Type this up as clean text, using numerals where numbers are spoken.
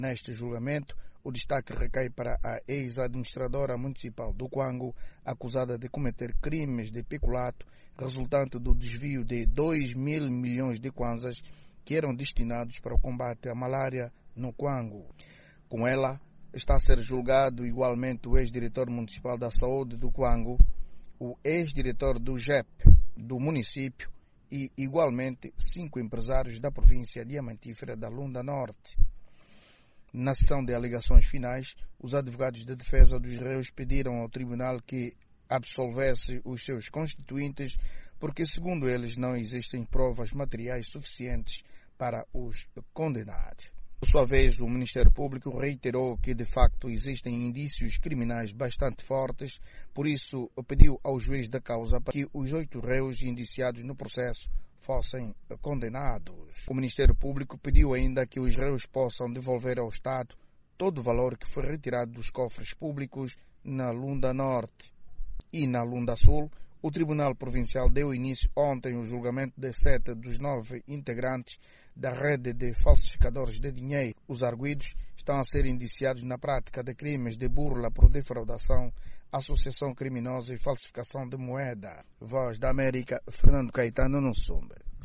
Neste julgamento, o destaque recai para a ex-administradora municipal do Cuango, acusada de cometer crimes de peculato, resultante do desvio de 2.000 milhões de kwanzas que eram destinados para o combate à malária no Cuango. Com ela, está a ser julgado igualmente o ex-diretor municipal da saúde do Cuango, o ex-diretor do JEP do município e, igualmente, 5 empresários da província diamantífera da Lunda Norte. Na sessão de alegações finais, os advogados de defesa dos réus pediram ao tribunal que absolvesse os seus constituintes porque, segundo eles, não existem provas materiais suficientes para os condenar. Por sua vez, o Ministério Público reiterou que, de facto, existem indícios criminais bastante fortes, por isso pediu ao juiz da causa para que os 8 réus indiciados no processo fossem condenados. O Ministério Público pediu ainda que os réus possam devolver ao Estado todo o valor que foi retirado dos cofres públicos na Lunda Norte. E na Lunda Sul, o Tribunal Provincial deu início ontem ao julgamento de 7 dos 9 integrantes da rede de falsificadores de dinheiro. Os arguidos estão a ser indiciados na prática de crimes de burla por defraudação, associação criminosa e falsificação de moeda. Voz da América, Fernando Caetano, no Sumbe.